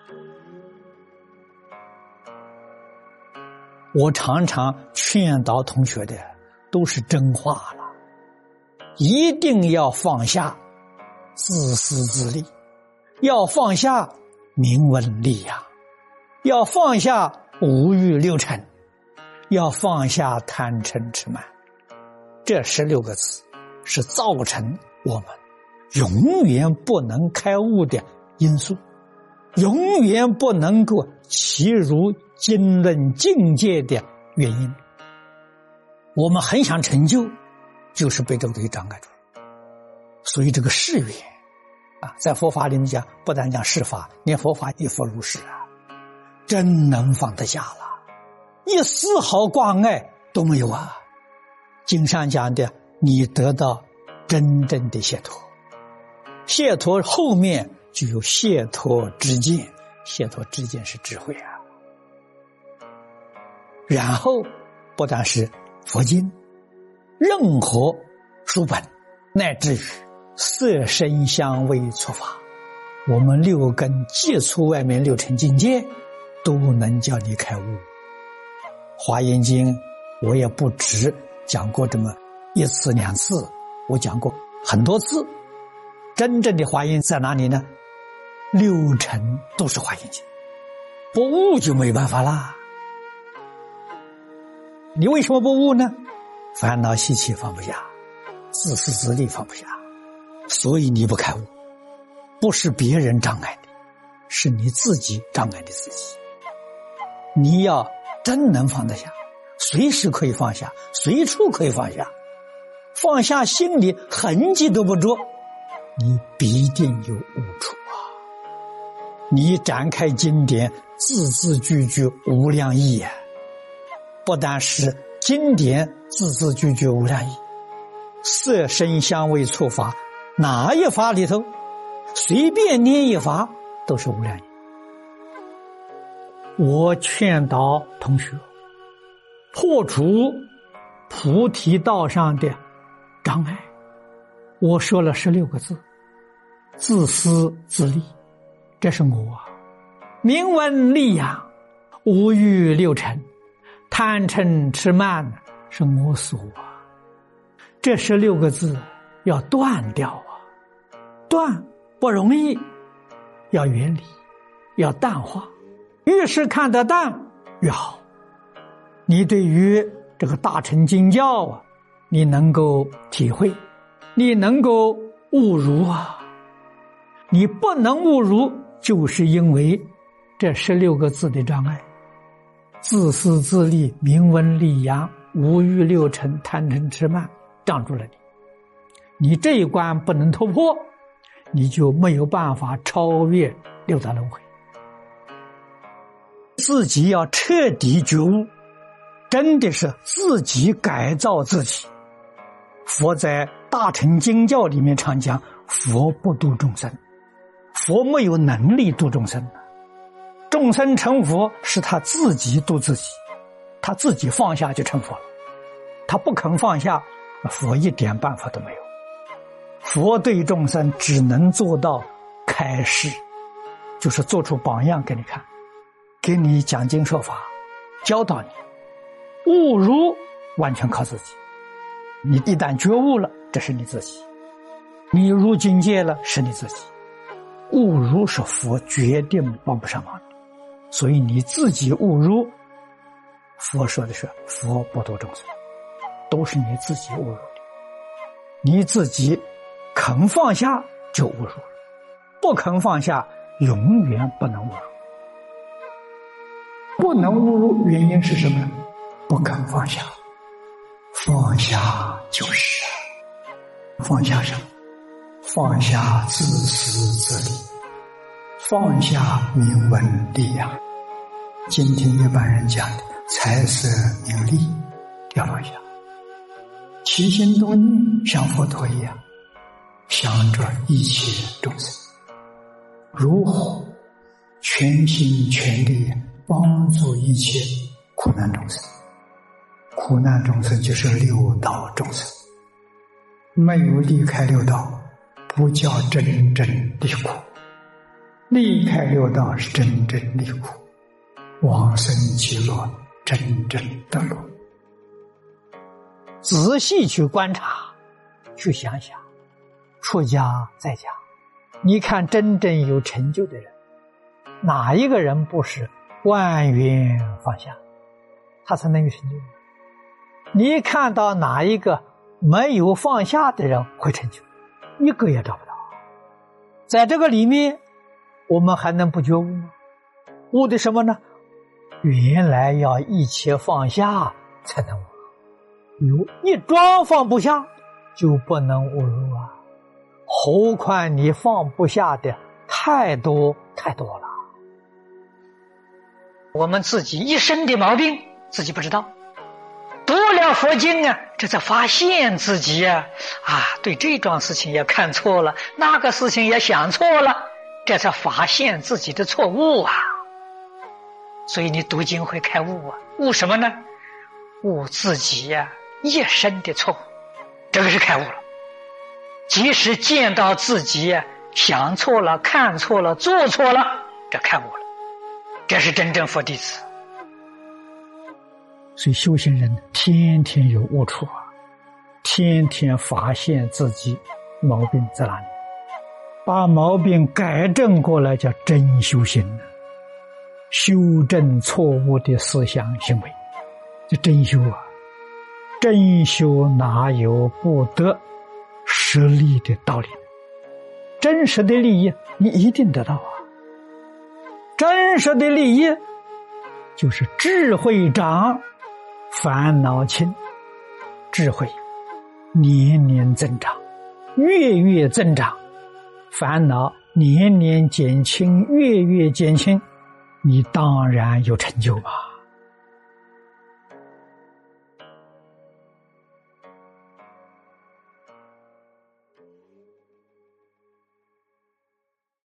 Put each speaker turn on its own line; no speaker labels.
我常常劝导同学的都是真话了，一定要放下自私自利，要放下名闻利养，要放下五欲六尘，要放下贪嗔痴慢。这16个字是造成我们永远不能开悟的因素，永远不能够齐入经论境界的原因。我们很想成就，就是被这个东西障碍住了。所以这个誓愿在佛法里面讲，不但讲誓法，连佛法亦复如是真能放得下了，一丝毫挂碍都没有经上讲的，你得到真正的解脱，解脱后面就有解脱知见，解脱知见是智慧然后不但是佛经，任何书本，乃至于色声香味触法，我们6根接触外面6尘境界，都能叫你开悟。华严经我也不止讲过这么1次2次，我讲过很多次。真正的华严在哪里呢？6尘都是华严经，不悟就没办法啦。你为什么不悟呢？烦恼习气放不下，自私自利放不下，所以你不开悟。不是别人障碍的，是你自己障碍的自己。你要真能放得下，随时可以放下，随处可以放下，放下心里痕迹都不着，你必定有悟处你展开经典，字字句句无量义不单是经典字字句句无量义，色声香味触法，哪一法里头随便念一法都是无量义。我劝导同学破除菩提道上的障碍，我说了16个字，自私自利，这是我名闻利养，五欲六尘，贪嗔痴慢，是我所这16个字要断掉断不容易，要远离，要淡化，越是看得淡越好。你对于这个大乘经教你能够体会，你能够悟入你不能悟入，就是因为这16个字的障碍，自私自利，名闻利养，五欲六尘，贪嗔痴慢，障住了你这一关不能突破，你就没有办法超越6道轮回。自己要彻底觉悟，真的是自己改造自己。佛在大乘经教里面常讲，佛不度众生，佛没有能力度众生，众生成佛是他自己度自己，他自己放下就成佛了。他不肯放下，佛一点办法都没有。佛对众生只能做到开示，就是做出榜样给你看，给你讲经说法，教导你。悟入完全靠自己，你一旦觉悟了，这是你自己，你入境界了，是你自己。悟入是佛决定帮不上忙的，所以你自己悟入，佛说的是佛不度众生，都是你自己悟入的。你自己肯放下就悟入了，不肯放下永远不能悟入。不能悟入原因是什么呢？不肯放下。放下就是放下什么？放下自私自利，放下名闻利养。今天一般人讲的财色名利要放下，起心动念像佛陀一样想着一切众生，如何全心全力帮助一切苦难众生。苦难众生就是6道众生，没有离开6道，不叫真正离苦。 离开六道是真正离苦，往生极乐真正得乐。仔细去观察，去想想，出家在家，你看真正有成就的人，哪一个人不是万缘放下，他才能有成就？你看到哪一个没有放下的人会成就？一个也找不到。在这个里面，我们还能不觉悟吗？悟的什么呢？原来要一切放下才能悟。一桩放不下就不能悟入啊，何况你放不下的太多太多了。我们自己一身的毛病自己不知道，读了佛经啊，这才发现自己对这桩事情也看错了，那个事情也想错了，这才发现自己的错误啊。所以你读经会开悟啊，悟什么呢？悟自己一生的错误，这个是开悟了。即使见到自己想错了、看错了、做错了，这开悟了，这是真正佛弟子。所以修行人天天有悟处啊，天天发现自己毛病在哪里，把毛病改正过来叫真修行，修正错误的思想行为，这真修啊。真修哪有不得实利的道理？真实的利益你一定得到啊！真实的利益就是智慧长，烦恼轻，智慧年年增长，月月增长，烦恼年年减轻，月月减轻，你当然有成就吧。